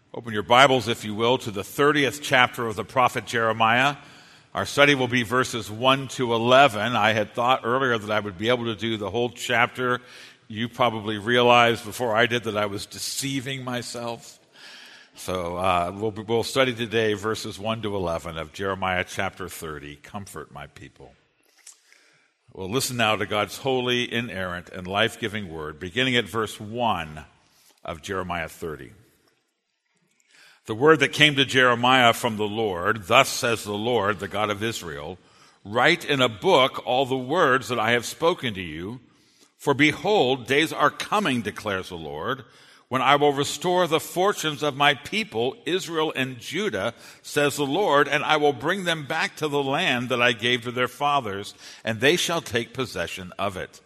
Open your Bibles, if you will, to the 30th chapter of the prophet Jeremiah. Our study will be verses 1 to 11. I had thought earlier that I would be able to do the whole chapter. You probably realized before I did that I was deceiving myself. So we'll study today verses 1 to 11 of Jeremiah chapter 30, Comfort My People. We'll listen now to God's holy, inerrant, and life-giving word, beginning at verse 1 of Jeremiah 30. The word that came to Jeremiah from the Lord, thus says the Lord, the God of Israel, write in a book all the words that I have spoken to you, for behold, days are coming, declares the Lord, when I will restore the fortunes of my people, Israel and Judah, says the Lord, and I will bring them back to the land that I gave to their fathers, and they shall take possession of it.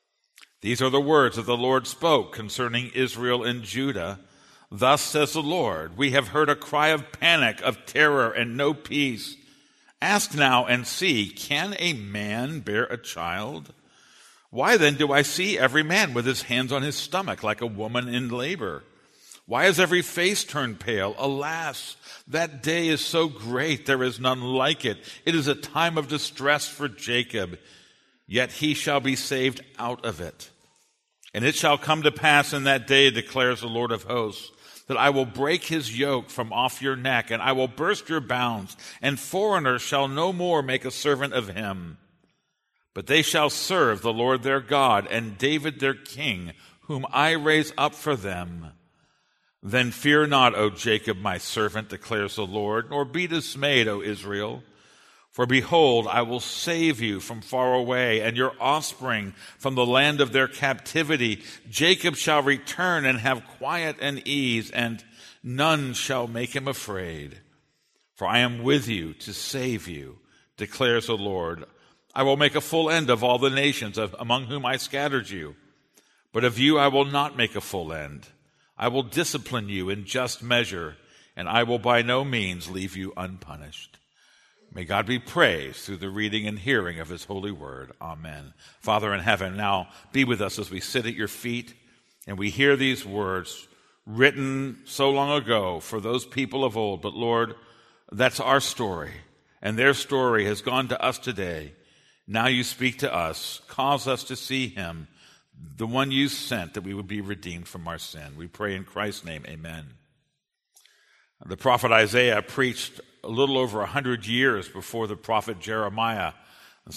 These are the words that the Lord spoke concerning Israel and Judah. Thus says the Lord, we have heard a cry of panic, of terror, and no peace. Ask now and see, can a man bear a child? Why then do I see every man with his hands on his stomach like a woman in labor? Why is every face turned pale? Alas, that day is so great, there is none like it. It is a time of distress for Jacob, yet he shall be saved out of it. And it shall come to pass in that day, declares the Lord of hosts, that I will break his yoke from off your neck, and I will burst your bounds, and foreigners shall no more make a servant of him. But they shall serve the Lord their God, and David their king, whom I raise up for them. Then fear not, O Jacob, my servant, declares the Lord, nor be dismayed, O Israel. For behold, I will save you from far away, and your offspring from the land of their captivity. Jacob shall return and have quiet and ease, and none shall make him afraid. For I am with you to save you, declares the Lord. I will make a full end of all the nations among whom I scattered you. But of you I will not make a full end. I will discipline you in just measure, and I will by no means leave you unpunished. May God be praised through the reading and hearing of his holy word. Amen. Father in heaven, now be with us as we sit at your feet and we hear these words written so long ago for those people of old. But Lord, that's our story, and their story has gone to us today. Now you speak to us. Cause us to see him, the one you sent, that we would be redeemed from our sin. We pray in Christ's name, amen. The prophet Isaiah preached a little over 100 years before the prophet Jeremiah, the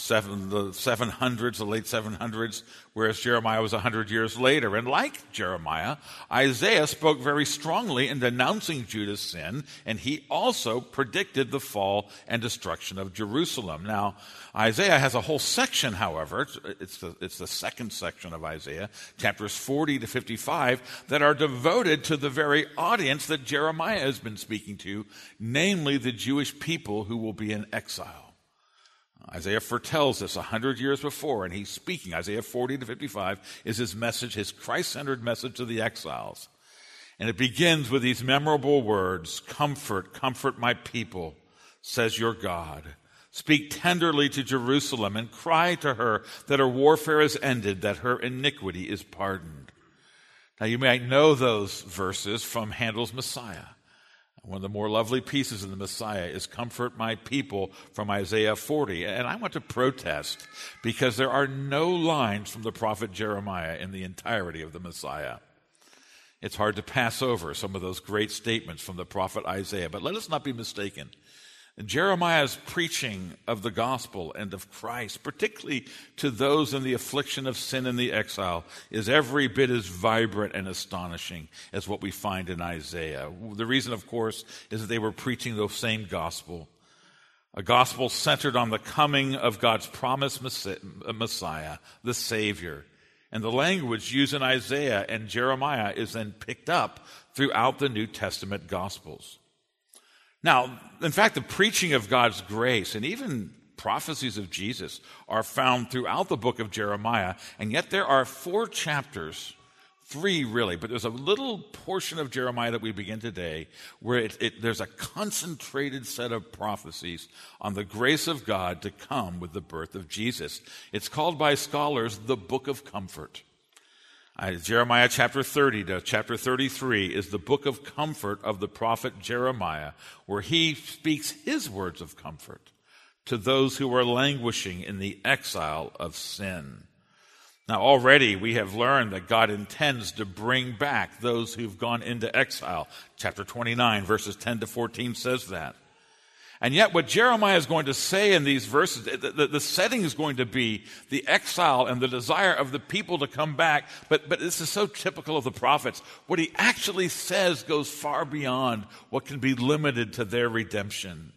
700s, the late 700s, whereas Jeremiah was 100 years later. And like Jeremiah, Isaiah spoke very strongly in denouncing Judah's sin, and he also predicted the fall and destruction of Jerusalem. Now, Isaiah has a whole section, however, it's the second section of Isaiah, chapters 40 to 55, that are devoted to the very audience that Jeremiah has been speaking to, namely the Jewish people who will be in exile. Isaiah foretells this 100 years before, and he's speaking. Isaiah 40 to 55 is his message, his Christ-centered message to the exiles. And it begins with these memorable words, comfort, comfort my people, says your God. Speak tenderly to Jerusalem and cry to her that her warfare is ended, that her iniquity is pardoned. Now you might know those verses from Handel's Messiah. One of the more lovely pieces in the Messiah is comfort my people from Isaiah 40. And I want to protest because there are no lines from the prophet Jeremiah in the entirety of the Messiah. It's hard to pass over some of those great statements from the prophet Isaiah. But let us not be mistaken. Jeremiah's preaching of the gospel and of Christ, particularly to those in the affliction of sin and the exile, is every bit as vibrant and astonishing as what we find in Isaiah. The reason, of course, is that they were preaching the same gospel, a gospel centered on the coming of God's promised Messiah, the Savior. And the language used in Isaiah and Jeremiah is then picked up throughout the New Testament Gospels. Now, in fact, the preaching of God's grace and even prophecies of Jesus are found throughout the book of Jeremiah, and yet there are 4 chapters, 3 really, but there's a little portion of Jeremiah that we begin today where there's a concentrated set of prophecies on the grace of God to come with the birth of Jesus. It's called by scholars the Book of Comfort. Jeremiah chapter 30 to chapter 33 is the book of comfort of the prophet Jeremiah, where he speaks his words of comfort to those who are languishing in the exile of sin. Now, already we have learned that God intends to bring back those who've gone into exile. Chapter 29, verses 10 to 14 says that. And yet what Jeremiah is going to say in these verses, the setting is going to be the exile and the desire of the people to come back. But this is so typical of the prophets. What he actually says goes far beyond what can be limited to their redemption.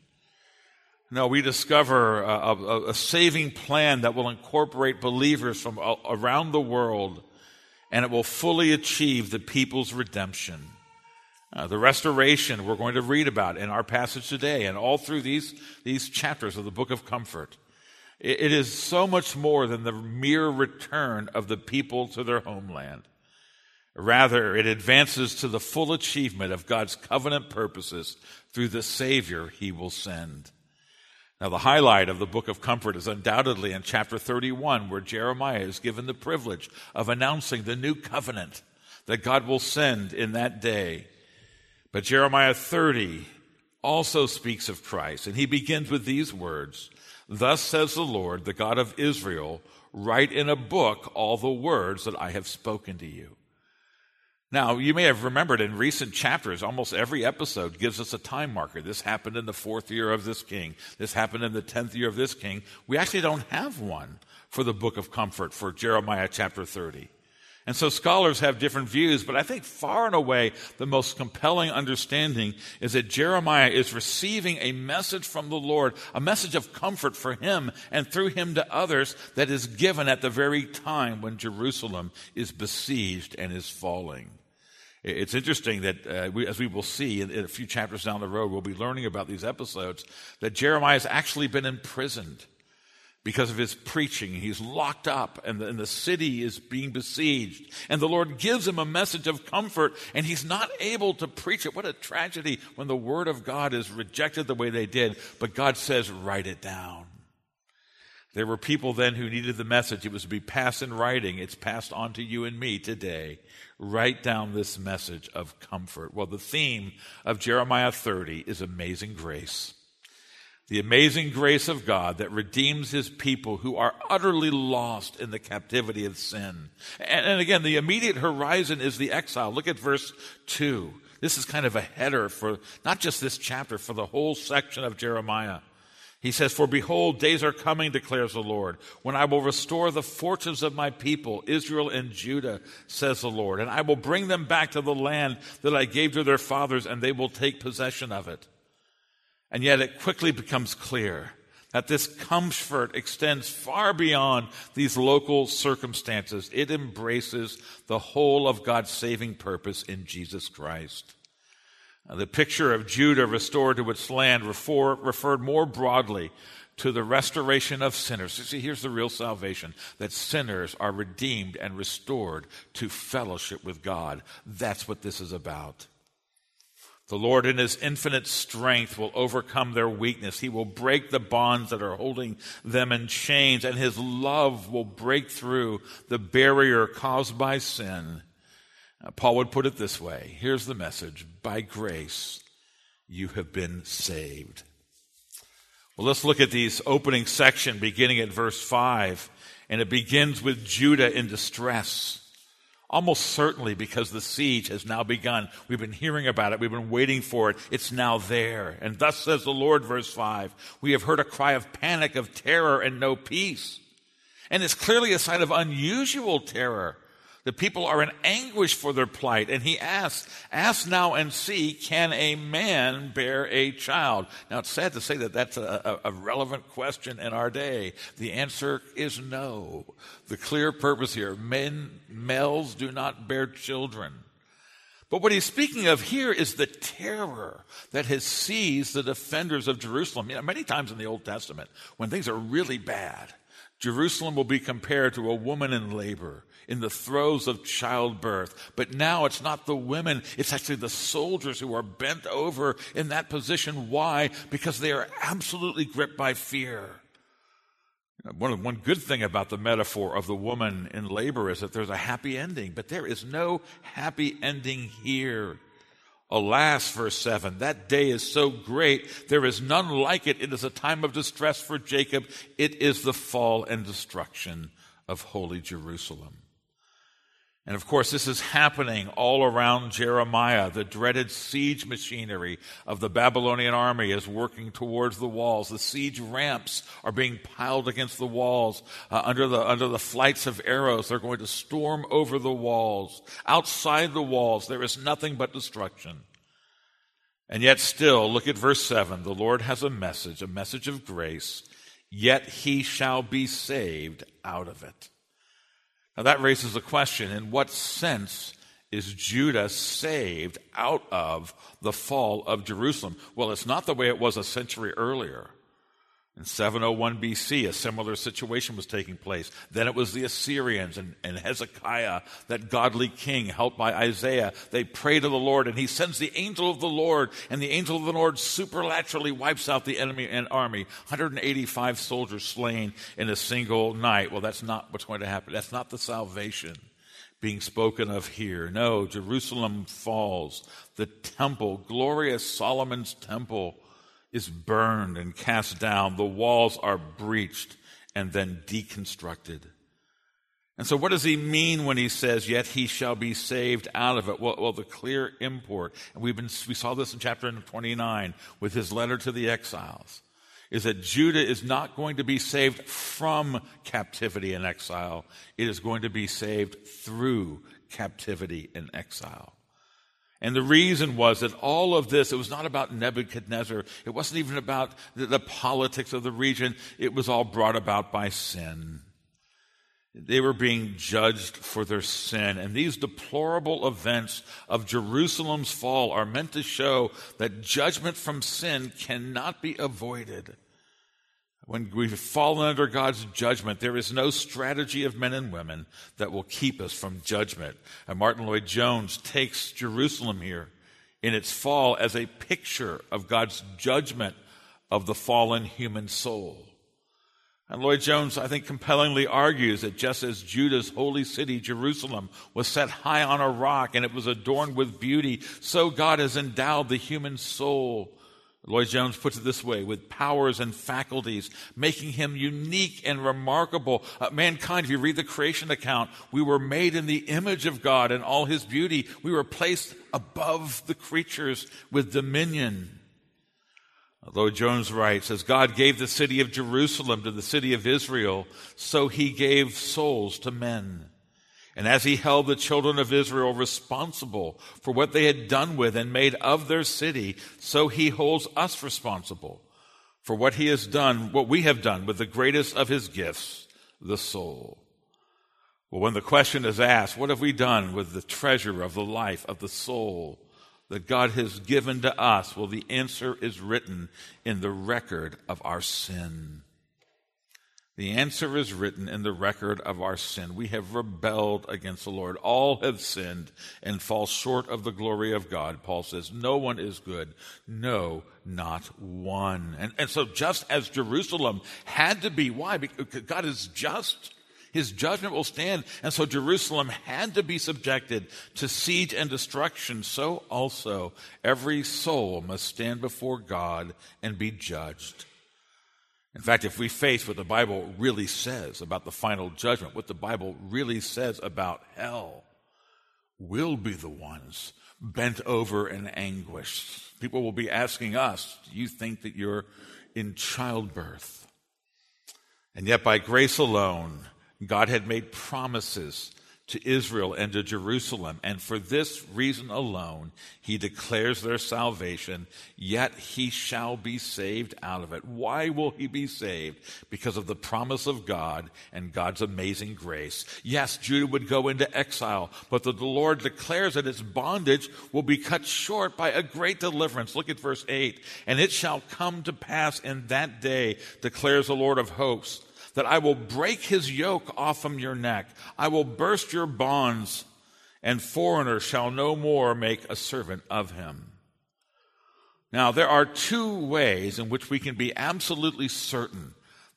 No, we discover a saving plan that will incorporate believers from around the world, and it will fully achieve the people's redemption. The restoration we're going to read about in our passage today and all through these chapters of the Book of Comfort. It is so much more than the mere return of the people to their homeland. Rather, it advances to the full achievement of God's covenant purposes through the Savior he will send. Now, the highlight of the Book of Comfort is undoubtedly in chapter 31, where Jeremiah is given the privilege of announcing the new covenant that God will send in that day. But Jeremiah 30 also speaks of Christ, and he begins with these words, "Thus says the Lord, the God of Israel, write in a book all the words that I have spoken to you." Now, you may have remembered in recent chapters, almost every episode gives us a time marker. This happened in the 4th year of this king. This happened in the 10th year of this king. We actually don't have one for the Book of Comfort for Jeremiah chapter 30. And so scholars have different views, but I think far and away the most compelling understanding is that Jeremiah is receiving a message from the Lord, a message of comfort for him and through him to others that is given at the very time when Jerusalem is besieged and is falling. It's interesting that, as we will see in a few chapters down the road, we'll be learning about these episodes, that Jeremiah has actually been imprisoned because of his preaching. He's locked up, and the city is being besieged. And the Lord gives him a message of comfort, and he's not able to preach it. What a tragedy when the word of God is rejected the way they did. But God says, write it down. There were people then who needed the message. It was to be passed in writing. It's passed on to you and me today. Write down this message of comfort. Well, the theme of Jeremiah 30 is amazing grace. The amazing grace of God that redeems his people who are utterly lost in the captivity of sin. And again, the immediate horizon is the exile. Look at verse 2. This is kind of a header for not just this chapter, for the whole section of Jeremiah. He says, "For behold, days are coming, declares the Lord, when I will restore the fortunes of my people, Israel and Judah, says the Lord. And I will bring them back to the land that I gave to their fathers, and they will take possession of it." And yet it quickly becomes clear that this comfort extends far beyond these local circumstances. It embraces the whole of God's saving purpose in Jesus Christ. The picture of Judah restored to its land referred more broadly to the restoration of sinners. You see, here's the real salvation, that sinners are redeemed and restored to fellowship with God. That's what this is about. The Lord in his infinite strength will overcome their weakness. He will break the bonds that are holding them in chains, and his love will break through the barrier caused by sin. Paul would put it this way. Here's the message. By grace, you have been saved. Well, let's look at these opening section beginning at verse 5. And it begins with Judah in distress. Almost certainly because the siege has now begun. We've been hearing about it. We've been waiting for it. It's now there. And thus says the Lord, verse 5, "We have heard a cry of panic, of terror, and no peace." And it's clearly a sign of unusual terror. The people are in anguish for their plight. And he asks, "Ask now and see, can a man bear a child?" Now, it's sad to say that that's a relevant question in our day. The answer is no. The clear purpose here, males do not bear children. But what he's speaking of here is the terror that has seized the defenders of Jerusalem. You know, many times in the Old Testament, when things are really bad, Jerusalem will be compared to a woman in labor, in the throes of childbirth. But now it's not the women, it's actually the soldiers who are bent over in that position. Why? Because they are absolutely gripped by fear. One good thing about the metaphor of the woman in labor is that there's a happy ending, but there is no happy ending here. Alas, verse 7, that day is so great, there is none like it. It is a time of distress for Jacob. It is the fall and destruction of holy Jerusalem. And of course, this is happening all around Jeremiah. The dreaded siege machinery of the Babylonian army is working towards the walls. The siege ramps are being piled against the walls. Under the flights of arrows, they're going to storm over the walls. Outside the walls, there is nothing but destruction. And yet still, look at verse 7. The Lord has a message of grace, yet he shall be saved out of it. Now that raises the question, in what sense is Judah saved out of the fall of Jerusalem? Well, it's not the way it was a century earlier. In 701 BC, a similar situation was taking place. Then it was the Assyrians and Hezekiah, that godly king helped by Isaiah. They pray to the Lord, and he sends the angel of the Lord, and the angel of the Lord supernaturally wipes out the enemy and army. 185 soldiers slain in a single night. Well, that's not what's going to happen. That's not the salvation being spoken of here. No, Jerusalem falls. The temple, glorious Solomon's temple, is burned and cast down. The walls are breached and then deconstructed. And so what does he mean when he says, yet he shall be saved out of it? Well, the clear import, and we saw this in chapter 29 with his letter to the exiles, is that Judah is not going to be saved from captivity and exile. It is going to be saved through captivity and exile. And the reason was that all of this, it was not about Nebuchadnezzar. It wasn't even about the politics of the region. It was all brought about by sin. They were being judged for their sin. And these deplorable events of Jerusalem's fall are meant to show that judgment from sin cannot be avoided. When we've fallen under God's judgment, there is no strategy of men and women that will keep us from judgment. And Martin Lloyd-Jones takes Jerusalem here in its fall as a picture of God's judgment of the fallen human soul. And Lloyd-Jones, I think, compellingly argues that just as Judah's holy city, Jerusalem, was set high on a rock and it was adorned with beauty, so God has endowed the human soul. Lloyd-Jones puts it this way, with powers and faculties, making him unique and remarkable. Mankind, if you read the creation account, we were made in the image of God in all his beauty. We were placed above the creatures with dominion. Lloyd-Jones writes, as God gave the city of Jerusalem to the city of Israel, so he gave souls to men. And as he held the children of Israel responsible for what they had done with and made of their city, so he holds us responsible for what he has done, what we have done with the greatest of his gifts, the soul. Well, when the question is asked, what have we done with the treasure of the life of the soul that God has given to us? Well, the answer is written in the record of our sin. The answer is written in the record of our sin. We have rebelled against the Lord. All have sinned and fall short of the glory of God. Paul says, no one is good. No, not one. And so just as Jerusalem had to be, why? Because God is just. His judgment will stand. And so Jerusalem had to be subjected to siege and destruction. So also every soul must stand before God and be judged. In fact, if we face what the Bible really says about the final judgment, what the Bible really says about hell, we'll be the ones bent over in anguish. People will be asking us, do you think that you're in childbirth? And yet by grace alone, God had made promises to Israel and to Jerusalem, and for this reason alone, he declares their salvation, yet he shall be saved out of it. Why will he be saved? Because of the promise of God and God's amazing grace. Yes, Judah would go into exile, but the Lord declares that its bondage will be cut short by a great deliverance. Look at verse 8. And it shall come to pass in that day, declares the Lord of hosts, that I will break his yoke off from your neck. I will burst your bonds, and foreigner shall no more make a servant of him. Now, there are two ways in which we can be absolutely certain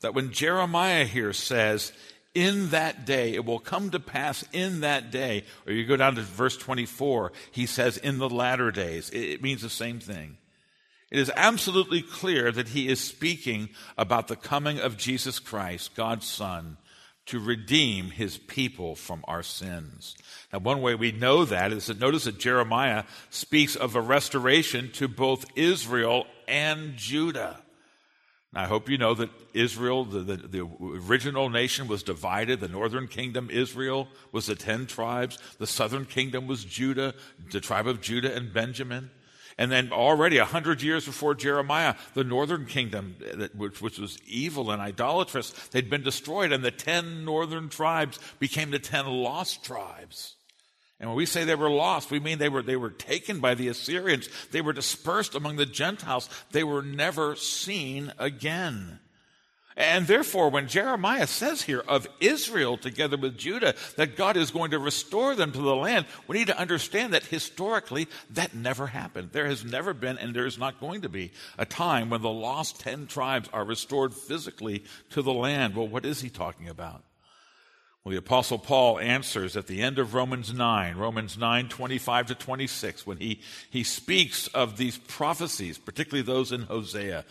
that when Jeremiah here says, in that day, it will come to pass in that day, or you go down to verse 24, he says, in the latter days. It means the same thing. It is absolutely clear that he is speaking about the coming of Jesus Christ, God's Son, to redeem his people from our sins. Now, one way we know that is that notice that Jeremiah speaks of a restoration to both Israel and Judah. Now, I hope you know that Israel, the original nation, was divided. The northern kingdom, Israel, was the 10 tribes. The southern kingdom was Judah, the tribe of Judah and Benjamin. And then already 100 years before Jeremiah, the northern kingdom, which was evil and idolatrous, they'd been destroyed, and the 10 northern tribes became the 10 lost tribes. And when we say they were lost, we mean they were taken by the Assyrians. They were dispersed among the Gentiles. They were never seen again. And therefore, when Jeremiah says here of Israel together with Judah that God is going to restore them to the land, we need to understand that historically that never happened. There has never been, and there is not going to be, a time when the lost 10 tribes are restored physically to the land. Well, what is he talking about? Well, the Apostle Paul answers at the end of Romans 9, 25 to 26, when he speaks of these prophecies, particularly those in Hosea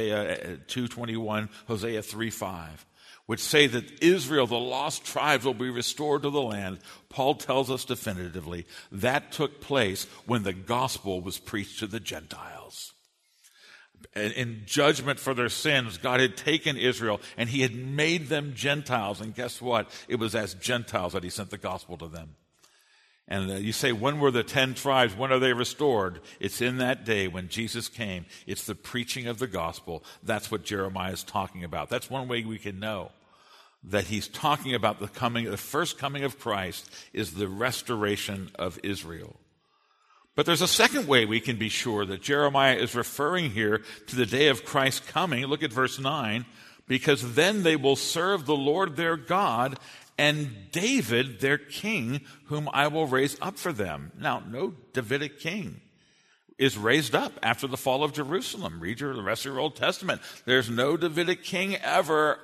2:21, Hosea 3:5, which say that Israel, the lost tribes, will be restored to the land. Paul tells us definitively that took place when the gospel was preached to the Gentiles. In judgment for their sins, God had taken Israel and he had made them Gentiles. And guess what? It was as Gentiles that he sent the gospel to them. And you say, when were the 10 tribes? When are they restored? It's in that day when Jesus came. It's the preaching of the gospel. That's what Jeremiah is talking about. That's one way we can know that he's talking about the first coming of Christ is the restoration of Israel. But there's a second way we can be sure that Jeremiah is referring here to the day of Christ's coming. Look at verse 9. Because then they will serve the Lord their God and David their king, whom I will raise up for them. Now, no Davidic king is raised up after the fall of Jerusalem. Read the rest of your Old Testament. There's no Davidic king ever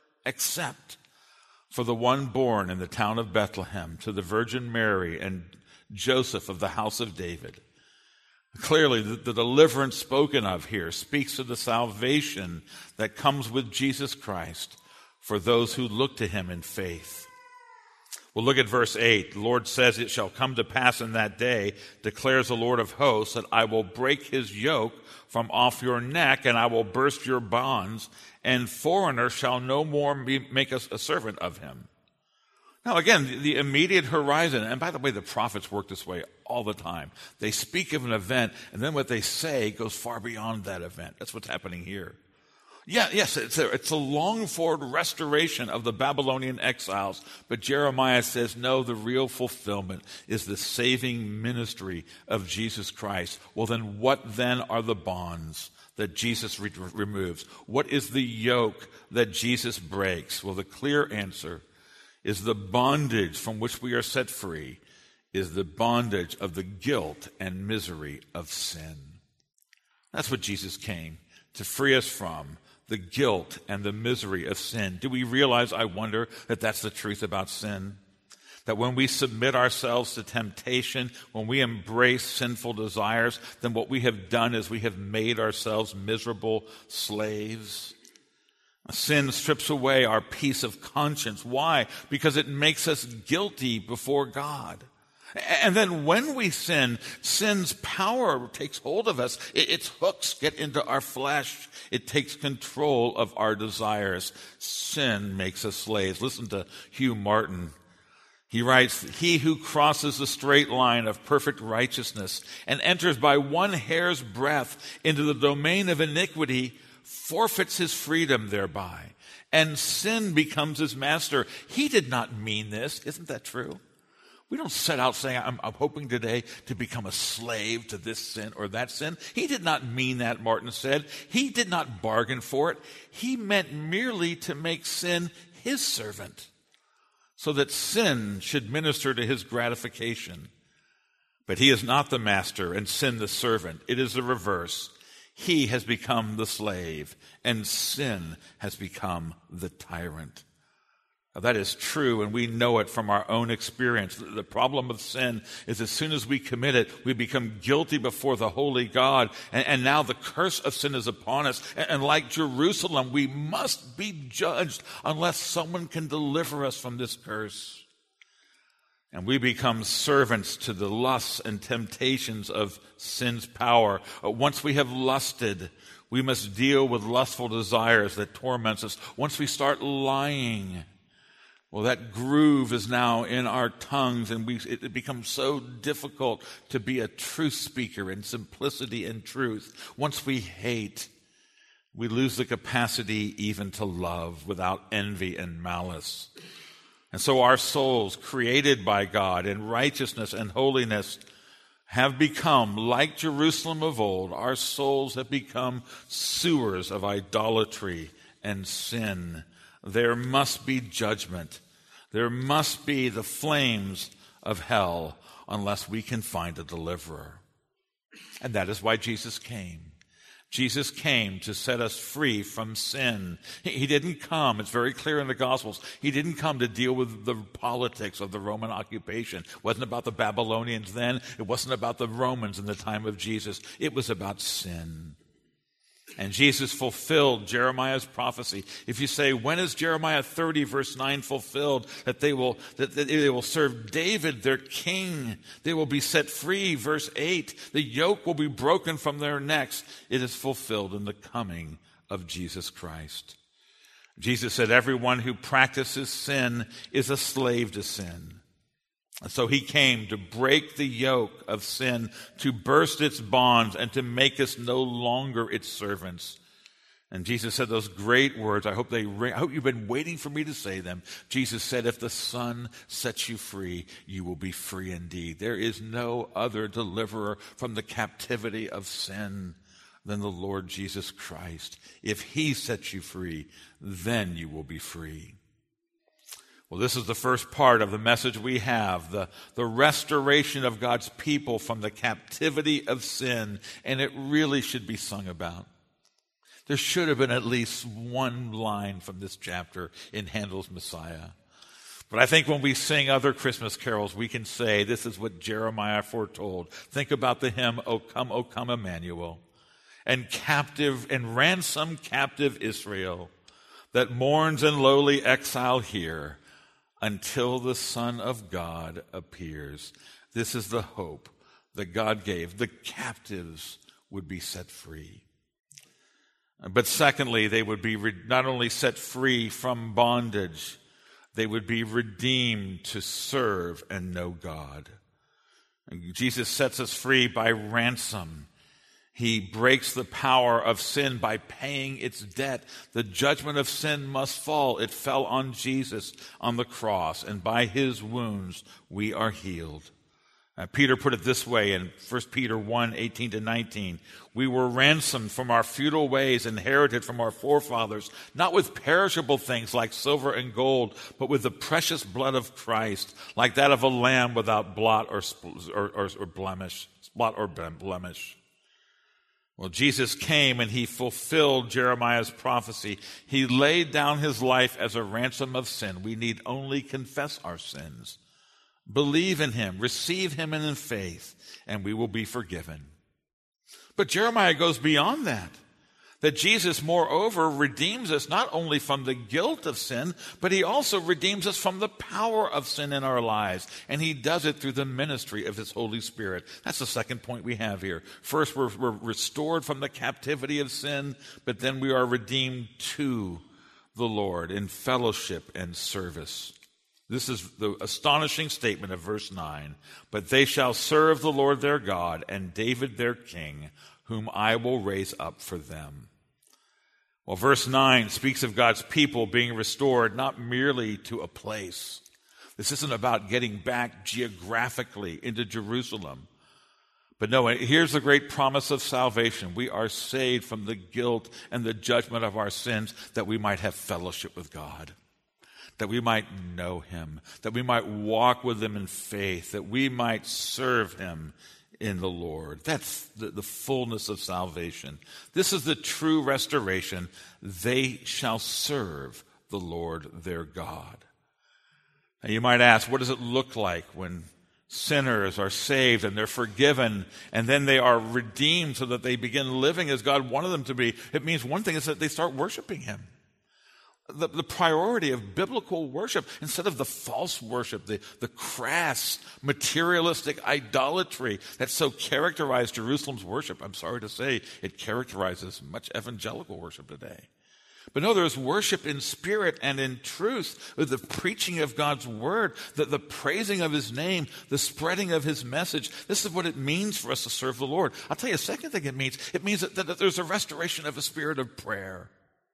except for the one born in the town of Bethlehem to the Virgin Mary and Joseph of the house of David. Clearly, the deliverance spoken of here speaks of the salvation that comes with Jesus Christ for those who look to him in faith. Well, look at verse 8. The Lord says, it shall come to pass in that day, declares the Lord of hosts, that I will break his yoke from off your neck, and I will burst your bonds, and foreigner shall no more make us a servant of him. Now, again, the immediate horizon, and by the way, the prophets work this way all the time. They speak of an event, and then what they say goes far beyond that event. That's what's happening here. Yes, it's a long-forward restoration of the Babylonian exiles, but Jeremiah says, no, the real fulfillment is the saving ministry of Jesus Christ. Well, then what then are the bonds that Jesus removes? What is the yoke that Jesus breaks? Well, the clear answer is the bondage from which we are set free is the bondage of the guilt and misery of sin. That's what Jesus came to free us from, the guilt and the misery of sin. Do we realize, I wonder, that that's the truth about sin? That when we submit ourselves to temptation, when we embrace sinful desires, then what we have done is we have made ourselves miserable slaves. Sin strips away our peace of conscience. Why? Because it makes us guilty before God. And then when we sin, sin's power takes hold of us. Its hooks get into our flesh. It takes control of our desires. Sin makes us slaves. Listen to Hugh Martin. He writes, he who crosses the straight line of perfect righteousness and enters by one hair's breadth into the domain of iniquity forfeits his freedom thereby, and sin becomes his master. He did not mean this. Isn't that true? We don't set out saying, I'm hoping today to become a slave to this sin or that sin. He did not mean that, Martin said. He did not bargain for it. He meant merely to make sin his servant, so that sin should minister to his gratification. But he is not the master and sin the servant. It is the reverse. He has become the slave, and sin has become the tyrant. Now, that is true, and we know it from our own experience. The problem of sin is as soon as we commit it, we become guilty before the holy God, and now the curse of sin is upon us. And like Jerusalem, we must be judged unless someone can deliver us from this curse. And we become servants to the lusts and temptations of sin's power. Once we have lusted, we must deal with lustful desires that torment us. Once we start lying, well, that groove is now in our tongues, and it becomes so difficult to be a truth speaker in simplicity and truth. Once we hate, we lose the capacity even to love without envy and malice. And so our souls, created by God in righteousness and holiness, have become, like Jerusalem of old, our souls have become sewers of idolatry and sin. There must be judgment. There must be the flames of hell unless we can find a deliverer. And that is why Jesus came. Jesus came to set us free from sin. He didn't come, it's very clear in the Gospels, he didn't come to deal with the politics of the Roman occupation. It wasn't about the Babylonians then. It wasn't about the Romans in the time of Jesus. It was about sin. And Jesus fulfilled Jeremiah's prophecy. If you say, when is Jeremiah 30 verse 9 fulfilled? That they will serve David, their king. They will be set free. Verse 8, the yoke will be broken from their necks. It is fulfilled in the coming of Jesus Christ. Jesus said, everyone who practices sin is a slave to sin. And so he came to break the yoke of sin, to burst its bonds, and to make us no longer its servants. And Jesus said those great words. I hope you've been waiting for me to say them. Jesus said, if the Son sets you free, you will be free indeed. There is no other deliverer from the captivity of sin than the Lord Jesus Christ. If he sets you free, then you will be free. Well, this is the first part of the message we have, the restoration of God's people from the captivity of sin, and it really should be sung about. There should have been at least one line from this chapter in Handel's Messiah. But I think when we sing other Christmas carols, we can say this is what Jeremiah foretold. Think about the hymn, O come, Emmanuel, and ransom captive Israel that mourns in lowly exile here, until the Son of God appears. This is the hope that God gave. The captives would be set free. But secondly, they would be not only set free from bondage, they would be redeemed to serve and know God. And Jesus sets us free by ransom. He breaks the power of sin by paying its debt. The judgment of sin must fall. It fell on Jesus on the cross, and by his wounds we are healed. Peter put it this way in 1 Peter 1, 18-19. We were ransomed from our futile ways, inherited from our forefathers, not with perishable things like silver and gold, but with the precious blood of Christ, like that of a lamb without blot or blemish. Well, Jesus came and he fulfilled Jeremiah's prophecy. He laid down his life as a ransom of sin. We need only confess our sins, believe in him, receive him in faith, and we will be forgiven. But Jeremiah goes beyond that Jesus, moreover, redeems us not only from the guilt of sin, but he also redeems us from the power of sin in our lives. And he does it through the ministry of his Holy Spirit. That's the second point we have here. First, we're restored from the captivity of sin, but then we are redeemed to the Lord in fellowship and service. This is the astonishing statement of verse 9. But they shall serve the Lord their God and David their king, whom I will raise up for them. Well, verse 9 speaks of God's people being restored not merely to a place. This isn't about getting back geographically into Jerusalem. But no, here's the great promise of salvation. We are saved from the guilt and the judgment of our sins that we might have fellowship with God, that we might know him, that we might walk with him in faith, that we might serve him in the Lord. That's the fullness of salvation. This is the true restoration. They shall serve the Lord their God. Now you might ask, what does it look like when sinners are saved and they're forgiven and then they are redeemed so that they begin living as God wanted them to be? It means one thing is that they start worshiping Him. The priority of biblical worship, instead of the false worship, the crass, materialistic idolatry that so characterized Jerusalem's worship. I'm sorry to say it characterizes much evangelical worship today. But no, there's worship in spirit and in truth, with the preaching of God's word, the praising of His name, the spreading of His message. This is what it means for us to serve the Lord. I'll tell you a second thing it means. It means that there's a restoration of a spirit of prayer.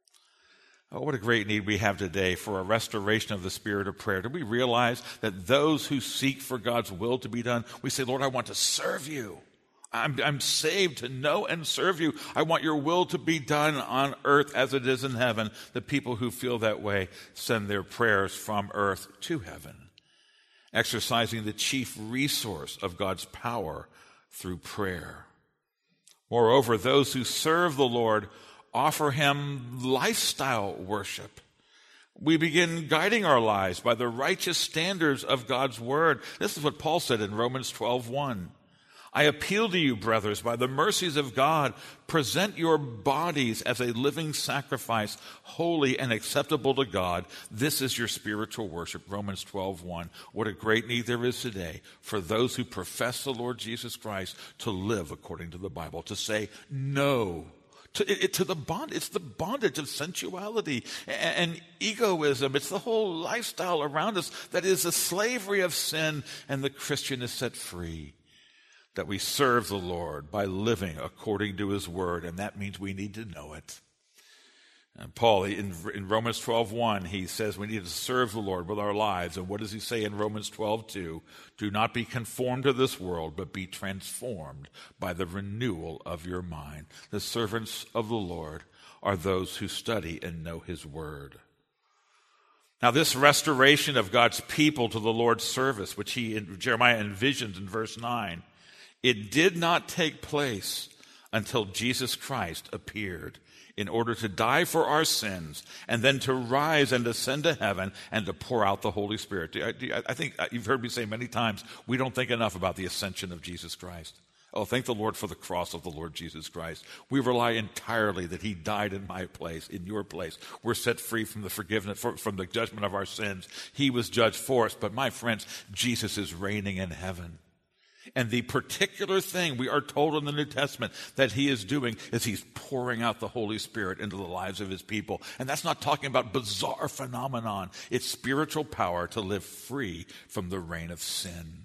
Oh, what a great need we have today for a restoration of the spirit of prayer. Do we realize that those who seek for God's will to be done, we say, Lord, I want to serve you. I'm saved to know and serve you. I want your will to be done on earth as it is in heaven. The people who feel that way send their prayers from earth to heaven, exercising the chief resource of God's power through prayer. Moreover, those who serve the Lord offer Him lifestyle worship. We begin guiding our lives by the righteous standards of God's word. This is what Paul said in Romans 12:1. I appeal to you, brothers, by the mercies of God, present your bodies as a living sacrifice, holy and acceptable to God. This is your spiritual worship. Romans 12:1. What a great need there is today for those who profess the Lord Jesus Christ to live according to the Bible, to say no to the bond. It's the bondage of sensuality and egoism. It's the whole lifestyle around us that is the slavery of sin, and the Christian is set free. That we serve the Lord by living according to His word, and that means we need to know it. And Paul, in Romans 12:1, he says we need to serve the Lord with our lives. And what does he say in Romans 12:2? Do not be conformed to this world, but be transformed by the renewal of your mind. The servants of the Lord are those who study and know His word. Now, this restoration of God's people to the Lord's service, which Jeremiah envisions in verse 9, it did not take place until Jesus Christ appeared in order to die for our sins and then to rise and ascend to heaven and to pour out the Holy Spirit. I think you've heard me say many times, we don't think enough about the ascension of Jesus Christ. Oh, thank the Lord for the cross of the Lord Jesus Christ. We rely entirely that He died in my place, in your place. We're set free from the forgiveness, from the judgment of our sins. He was judged for us. But my friends, Jesus is reigning in heaven. And the particular thing we are told in the New Testament that He is doing is He's pouring out the Holy Spirit into the lives of His people. And that's not talking about bizarre phenomenon. It's spiritual power to live free from the reign of sin.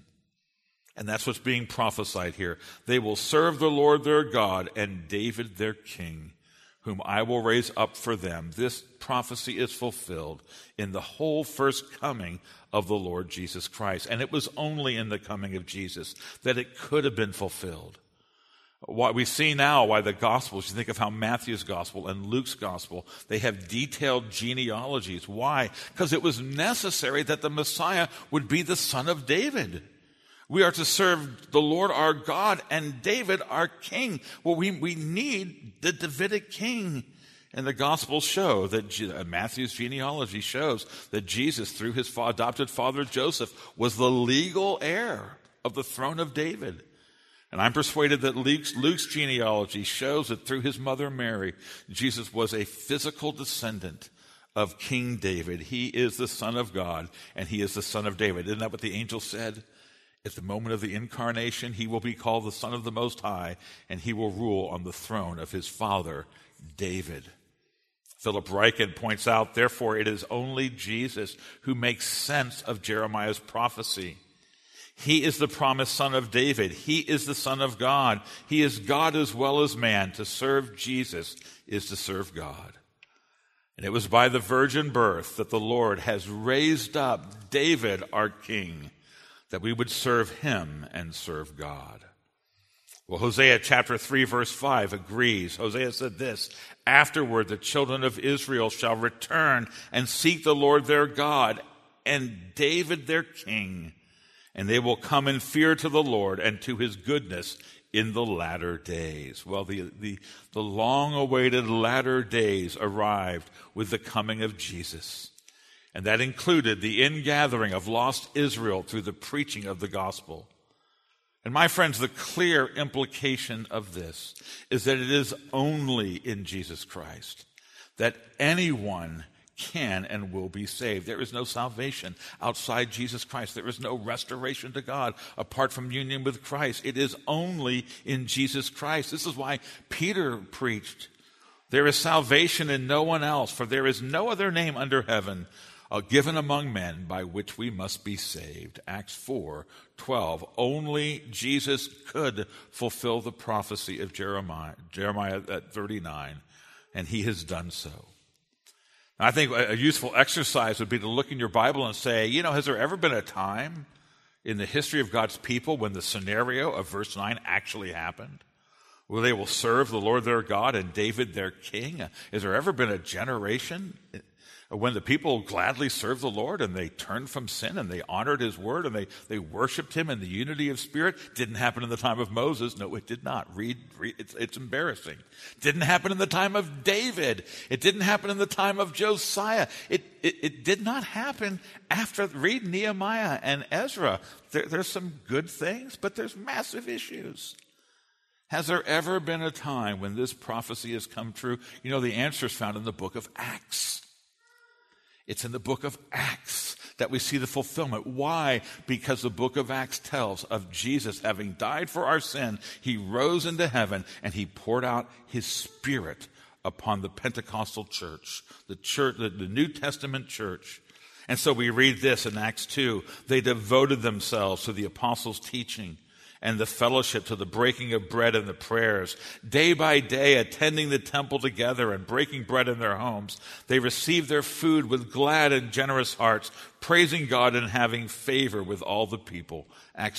And that's what's being prophesied here. They will serve the Lord their God and David their king, whom I will raise up for them. This prophecy is fulfilled in the whole first coming of the Lord Jesus Christ. And it was only in the coming of Jesus that it could have been fulfilled. What we see now, why the Gospels, you think of how Matthew's Gospel and Luke's Gospel, they have detailed genealogies. Why? Because it was necessary that the Messiah would be the son of David. We are to serve the Lord our God and David our king. Well, we need the Davidic king. And the Gospels show that Matthew's genealogy shows that Jesus, through his adopted father Joseph, was the legal heir of the throne of David. And I'm persuaded that Luke's genealogy shows that through his mother Mary, Jesus was a physical descendant of King David. He is the Son of God, and He is the Son of David. Isn't that what the angel said? At the moment of the incarnation, He will be called the Son of the Most High, and He will rule on the throne of His father David. Philip Ryken points out, therefore, it is only Jesus who makes sense of Jeremiah's prophecy. He is the promised son of David. He is the Son of God. He is God as well as man. To serve Jesus is to serve God. And it was by the virgin birth that the Lord has raised up David, our king, that we would serve Him and serve God. Well, Hosea chapter 3, verse 5 agrees. Hosea said this, afterward the children of Israel shall return and seek the Lord their God and David their king. and they will come in fear to the Lord and to his goodness in the latter days. Well, the long-awaited latter days arrived with the coming of Jesus. And that included the ingathering of lost Israel through the preaching of the gospel. And my friends, the clear implication of this is that it is only in Jesus Christ that anyone can and will be saved. There is no salvation outside Jesus Christ. There is no restoration to God apart from union with Christ. It is only in Jesus Christ. This is why Peter preached, "There is salvation in no one else, for there is no other name under heaven given among men by which we must be saved." Acts 4:12. Only Jesus could fulfill the prophecy of Jeremiah at 39, and he has done so. I think a useful exercise would be to look in your Bible and say, has there ever been a time in the history of God's people when the scenario of verse 9 actually happened? Where they will serve the Lord their God and David their king? Has there ever been a generation when the people gladly served the Lord and they turned from sin and they honored his word and they worshiped him in the unity of spirit? Didn't happen in the time of Moses. No, it did not. Read it's embarrassing. Didn't happen in the time of David. It didn't happen in the time of Josiah. It did not happen after. Read Nehemiah and Ezra. There's some good things, but there's massive issues. Has there ever been a time when this prophecy has come true? The answer is found in the book of Acts. It's in the book of Acts that we see the fulfillment. Why? Because the book of Acts tells of Jesus having died for our sin. He rose into heaven and he poured out his Spirit upon the Pentecostal church, the New Testament church. And so we read this in Acts 2. They devoted themselves to the apostles' teaching and the fellowship, to the breaking of bread and the prayers. Day by day, attending the temple together and breaking bread in their homes, they received their food with glad and generous hearts, praising God and having favor with all the people. Acts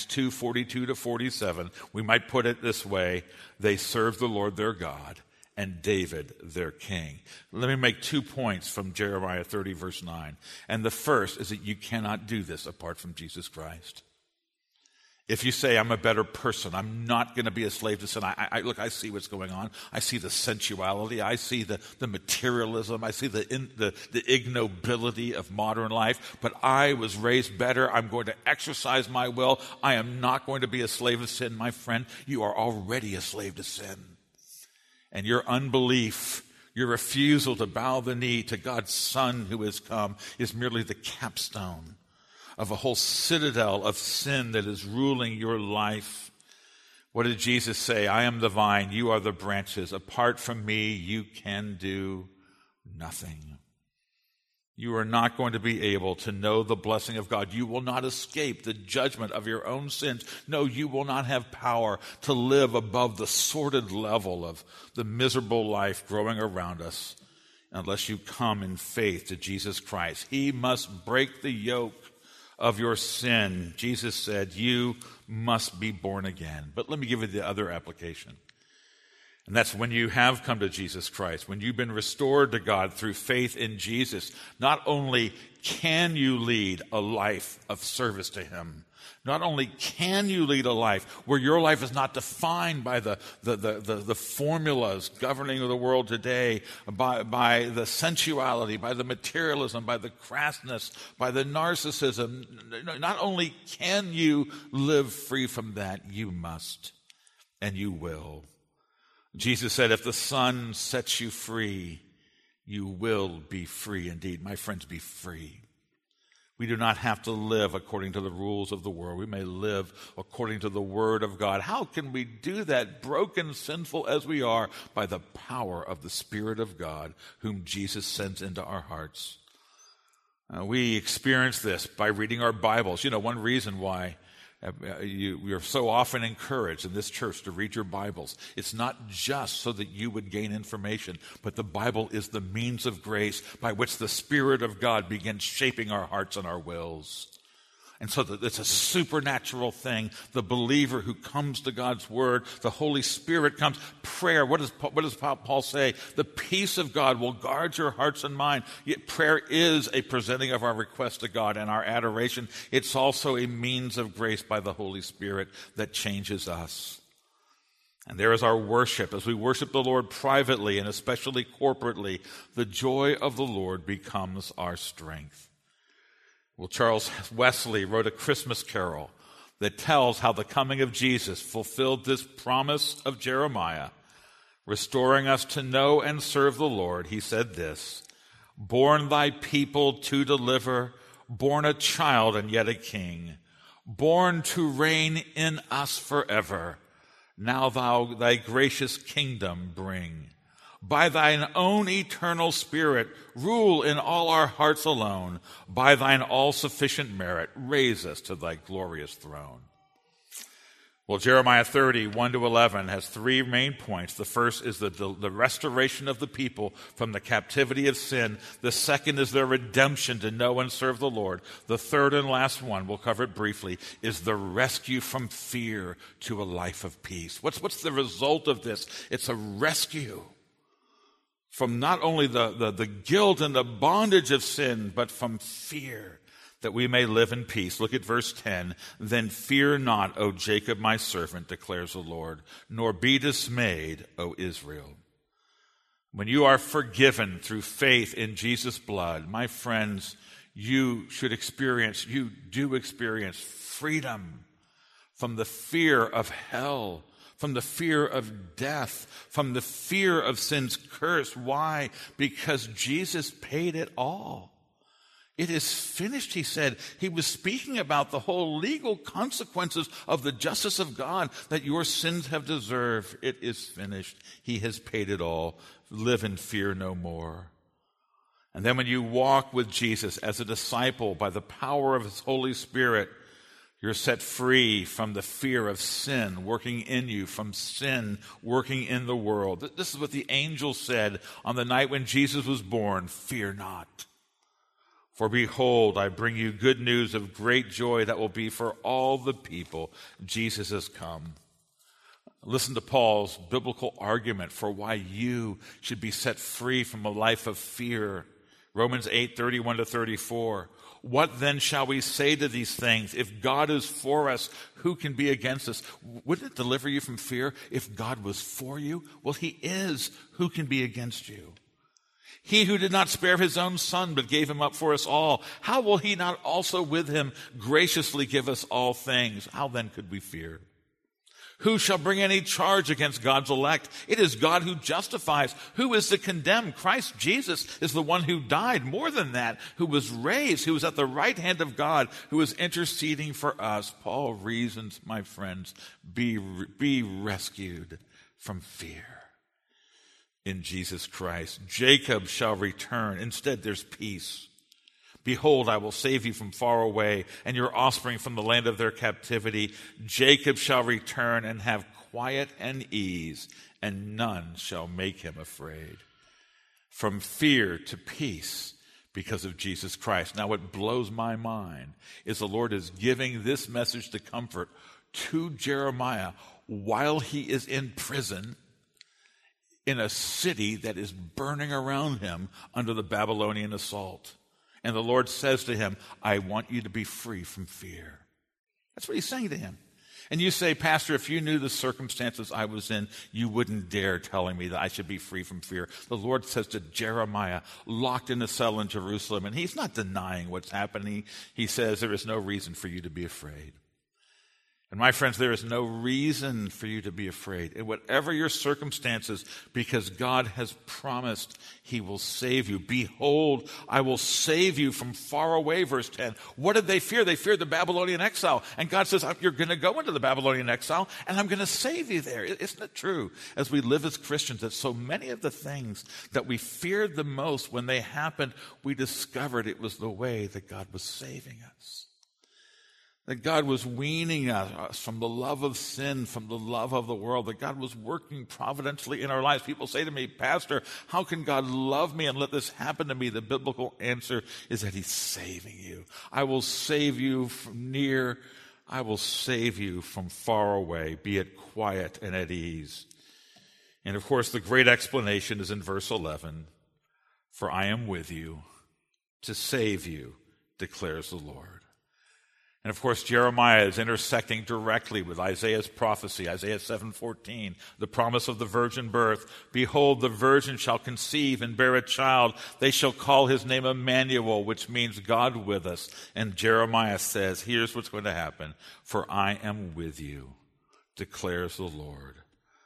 2:42-47. We might put it this way: they served the Lord their God and David their king. Let me make 2 points from Jeremiah 30, verse 9. And the first is that you cannot do this apart from Jesus Christ. If you say, I'm a better person, I'm not going to be a slave to sin. I see what's going on. I see the sensuality. I see the materialism. I see the ignobility of modern life. But I was raised better. I'm going to exercise my will. I am not going to be a slave to sin. My friend, you are already a slave to sin. And your unbelief, your refusal to bow the knee to God's Son who has come, is merely the capstone of a whole citadel of sin that is ruling your life. What did Jesus say? I am the vine, you are the branches. Apart from me, you can do nothing. You are not going to be able to know the blessing of God. You will not escape the judgment of your own sins. No, you will not have power to live above the sordid level of the miserable life growing around us unless you come in faith to Jesus Christ. He must break the yoke of your sin. Jesus said, you must be born again. But let me give you the other application. And that's when you have come to Jesus Christ, when you've been restored to God through faith in Jesus, not only can you lead a life of service to him, not only can you lead a life where your life is not defined by the formulas governing the world today, by the sensuality, by the materialism, by the crassness, by the narcissism. Not only can you live free from that, you must, and you will. Jesus said, if the Son sets you free, you will be free indeed. My friends, be free. We do not have to live according to the rules of the world. We may live according to the Word of God. How can we do that, broken, sinful as we are? By the power of the Spirit of God, whom Jesus sends into our hearts. We experience this by reading our Bibles. One reason why we are so often encouraged in this church to read your Bibles. It's not just so that you would gain information, but the Bible is the means of grace by which the Spirit of God begins shaping our hearts and our wills. And so it's a supernatural thing. The believer who comes to God's word, the Holy Spirit comes. Prayer, what does Paul say? The peace of God will guard your hearts and mind. Yet prayer is a presenting of our request to God and our adoration. It's also a means of grace by the Holy Spirit that changes us. And there is our worship. As we worship the Lord privately and especially corporately, the joy of the Lord becomes our strength. Well, Charles Wesley wrote a Christmas carol that tells how the coming of Jesus fulfilled this promise of Jeremiah, restoring us to know and serve the Lord. He said this, "Born thy people to deliver, born a child and yet a king, born to reign in us forever. Now thou thy gracious kingdom bring. By thine own eternal Spirit, rule in all our hearts alone. By thine all-sufficient merit, raise us to thy glorious throne." Well, Jeremiah 30, 1-11 has three main points. The first is the restoration of the people from the captivity of sin. The second is their redemption to know and serve the Lord. The third and last one, we'll cover it briefly, is the rescue from fear to a life of peace. What's the result of this? It's a rescue from not only the guilt and the bondage of sin, but from fear, that we may live in peace. Look at verse 10. "Then fear not, O Jacob, my servant, declares the Lord, nor be dismayed, O Israel." When you are forgiven through faith in Jesus' blood, my friends, you do experience freedom from the fear of hell, from the fear of death, from the fear of sin's curse. Why? Because Jesus paid it all. It is finished, he said. He was speaking about the whole legal consequences of the justice of God that your sins have deserved. It is finished. He has paid it all. Live in fear no more. And then when you walk with Jesus as a disciple by the power of his Holy Spirit, you're set free from the fear of sin working in you, from sin working in the world. This is what the angel said on the night when Jesus was born. "Fear not. For behold, I bring you good news of great joy that will be for all the people. Jesus has come." Listen to Paul's biblical argument for why you should be set free from a life of fear. Romans 8, 31-34. "What then shall we say to these things? If God is for us, who can be against us?" Wouldn't it deliver you from fear if God was for you? Well, he is. Who can be against you? "He who did not spare his own son, but gave him up for us all, how will he not also with him graciously give us all things? How then could we fear? Who shall bring any charge against God's elect? It is God who justifies. Who is to condemn? Christ Jesus is the one who died. More than that, who was raised, who was at the right hand of God, who is interceding for us." Paul reasons, my friends, be rescued from fear in Jesus Christ. "Jacob shall return." Instead, there's peace. "Behold, I will save you from far away, and your offspring from the land of their captivity. Jacob shall return and have quiet and ease, and none shall make him afraid." From fear to peace because of Jesus Christ. Now, what blows my mind is the Lord is giving this message to comfort to Jeremiah while he is in prison in a city that is burning around him under the Babylonian assault. And the Lord says to him, "I want you to be free from fear." That's what he's saying to him. And you say, "Pastor, if you knew the circumstances I was in, you wouldn't dare telling me that I should be free from fear." The Lord says to Jeremiah, locked in a cell in Jerusalem, and he's not denying what's happening. He says, "There is no reason for you to be afraid." And my friends, there is no reason for you to be afraid. In whatever your circumstances, because God has promised he will save you. "Behold, I will save you from far away," verse 10. What did they fear? They feared the Babylonian exile. And God says, "You're going to go into the Babylonian exile, and I'm going to save you there." Isn't it true, as we live as Christians, that so many of the things that we feared the most, when they happened, we discovered it was the way that God was saving us? that God was weaning us from the love of sin, from the love of the world, that God was working providentially in our lives. People say to me, Pastor, how can God love me and let this happen to me? The biblical answer is that he's saving you. I will save you from near. I will save you from far away, be it quiet and at ease. And of course, the great explanation is in verse 11. For I am with you to save you, declares the Lord. And of course, Jeremiah is intersecting directly with Isaiah's prophecy, Isaiah 7:14, the promise of the virgin birth. Behold, the virgin shall conceive and bear a child. They shall call his name Emmanuel, which means God with us. And Jeremiah says, here's what's going to happen. For I am with you, declares the Lord.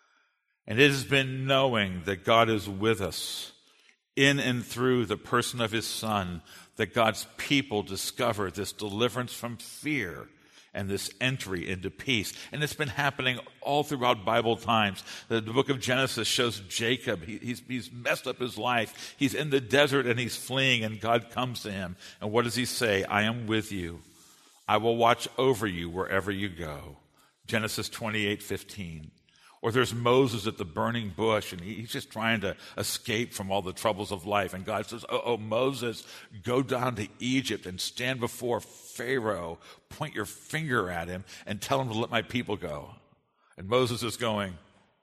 And it has been knowing that God is with us in and through the person of his Son that God's people discover this deliverance from fear and this entry into peace. And it's been happening all throughout Bible times. The book of Genesis shows Jacob. He's messed up his life. He's in the desert and he's fleeing, and God comes to him. And what does he say? I am with you. I will watch over you wherever you go. Genesis 28:15. Or there's Moses at the burning bush, and he's just trying to escape from all the troubles of life. And God says, oh, Moses, go down to Egypt and stand before Pharaoh, point your finger at him, and tell him to let my people go. And Moses is going,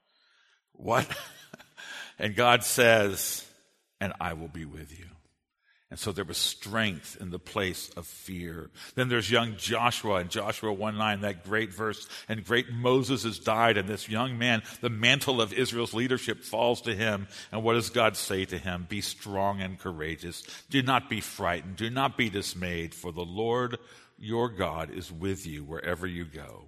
what? And God says, and I will be with you. And so there was strength in the place of fear. Then there's young Joshua in Joshua 1:9, that great verse. And great Moses has died, and this young man, the mantle of Israel's leadership falls to him. And what does God say to him? Be strong and courageous. Do not be frightened. Do not be dismayed, for the Lord your God is with you wherever you go.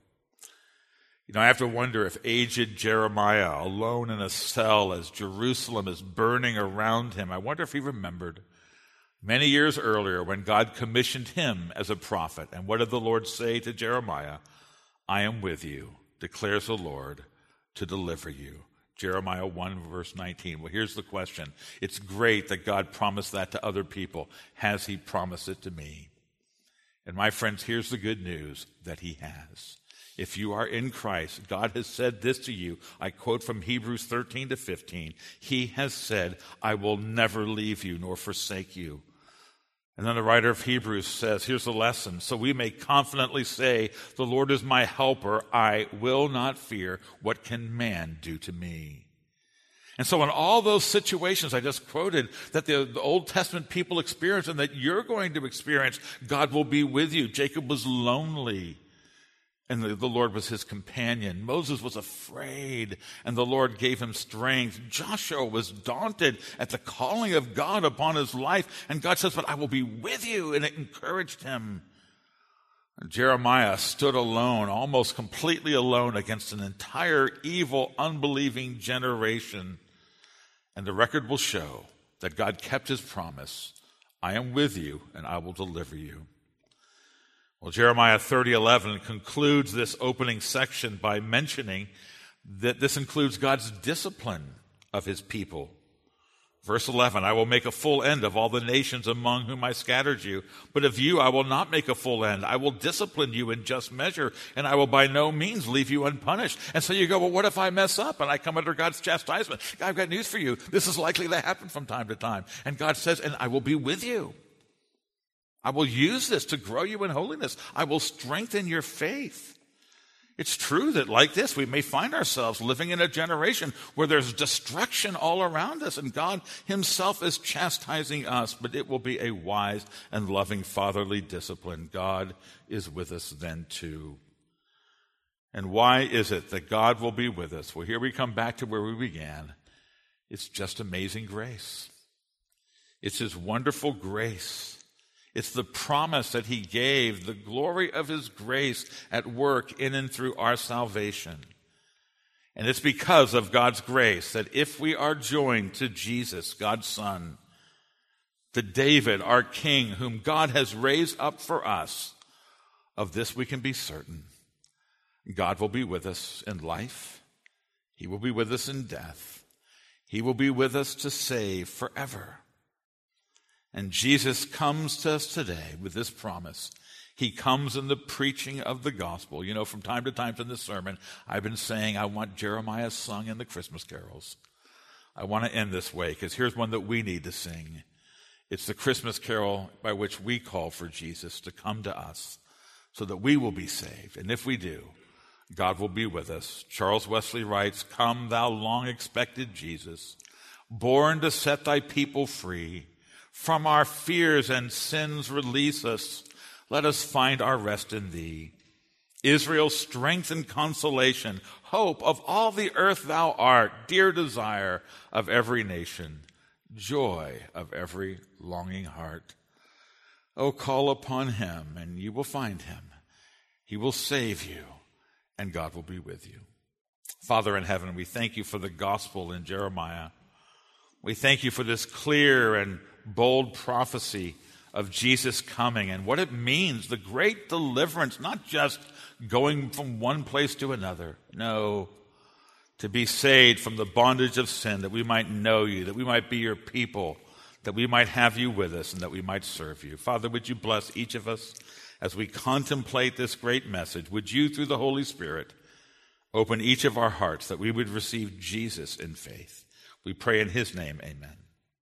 You know, I have to wonder if aged Jeremiah, alone in a cell as Jerusalem is burning around him, I wonder if he remembered many years earlier when God commissioned him as a prophet. And what did the Lord say to Jeremiah? I am with you, declares the Lord, to deliver you. Jeremiah 1:19. Well, here's the question. It's great that God promised that to other people. Has he promised it to me? And my friends, here's the good news, that he has. If you are in Christ, God has said this to you. I quote from Hebrews 13-15. He has said, I will never leave you nor forsake you. And then the writer of Hebrews says, here's the lesson. So we may confidently say, the Lord is my helper. I will not fear. What can man do to me? And so in all those situations I just quoted that the Old Testament people experienced and that you're going to experience, God will be with you. Jacob was lonely, and the Lord was his companion. Moses was afraid, and the Lord gave him strength. Joshua was daunted at the calling of God upon his life, and God says, but I will be with you, and it encouraged him. And Jeremiah stood alone, almost completely alone, against an entire evil, unbelieving generation. And the record will show that God kept his promise. I am with you, and I will deliver you. Well, Jeremiah 30:11 concludes this opening section by mentioning that this includes God's discipline of his people. Verse 11, I will make a full end of all the nations among whom I scattered you, but of you I will not make a full end. I will discipline you in just measure, and I will by no means leave you unpunished. And so you go, well, what if I mess up and I come under God's chastisement? I've got news for you. This is likely to happen from time to time. And God says, and I will be with you. I will use this to grow you in holiness. I will strengthen your faith. It's true that like this, we may find ourselves living in a generation where there's destruction all around us, and God himself is chastising us, but it will be a wise and loving fatherly discipline. God is with us then too. And why is it that God will be with us? Well, here we come back to where we began. It's just amazing grace. It's his wonderful grace. It's the promise that he gave, the glory of his grace at work in and through our salvation. And it's because of God's grace that if we are joined to Jesus, God's Son, to David, our King, whom God has raised up for us, of this we can be certain. God will be with us in life. He will be with us in death. He will be with us to save forever. And Jesus comes to us today with this promise. He comes in the preaching of the gospel. You know, from time to time in this sermon, I've been saying I want Jeremiah sung in the Christmas carols. I want to end this way because here's one that we need to sing. It's the Christmas carol by which we call for Jesus to come to us so that we will be saved. And if we do, God will be with us. Charles Wesley writes, "Come, thou long-expected Jesus, born to set thy people free. From our fears and sins release us. Let us find our rest in thee. Israel's strength and consolation, hope of all the earth thou art, dear desire of every nation, joy of every longing heart. Oh, call upon him, and you will find him. He will save you, and God will be with you." Father in heaven, we thank you for the gospel in Jeremiah. We thank you for this clear and bold prophecy of Jesus coming and what it means, the great deliverance, not just going from one place to another. No, to be saved from the bondage of sin, that we might know you, that we might be your people, that we might have you with us, and that we might serve you. Father, would you bless each of us as we contemplate this great message? Would you, through the Holy Spirit, open each of our hearts that we would receive Jesus in faith? We pray in his name, amen.